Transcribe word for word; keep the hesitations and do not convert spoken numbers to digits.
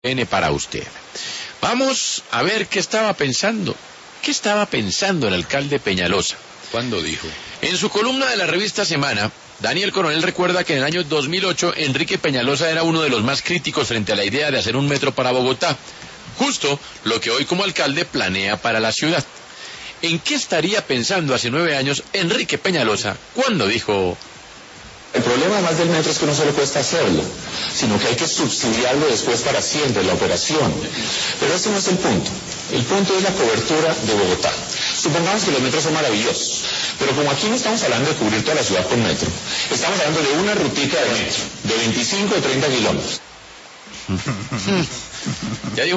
N para usted. Vamos a ver qué estaba pensando. ¿Qué estaba pensando el alcalde Peñalosa? ¿Cuándo dijo? En su columna de la revista Semana, Daniel Coronel recuerda que en el año dos mil ocho Enrique Peñalosa era uno de los más críticos frente a la idea de hacer un metro para Bogotá, justo lo que hoy como alcalde planea para la ciudad. ¿En qué estaría pensando hace nueve años Enrique Peñalosa cuando dijo: el problema además del metro es que no solo cuesta hacerlo, sino que hay que subsidiarlo después para siempre, la operación? Pero ese no es el punto. El punto es la cobertura de Bogotá. Supongamos que los metros son maravillosos, pero como aquí no estamos hablando de cubrir toda la ciudad con metro, estamos hablando de una rutica de metro, de veinticinco o treinta kilómetros. Ya dijo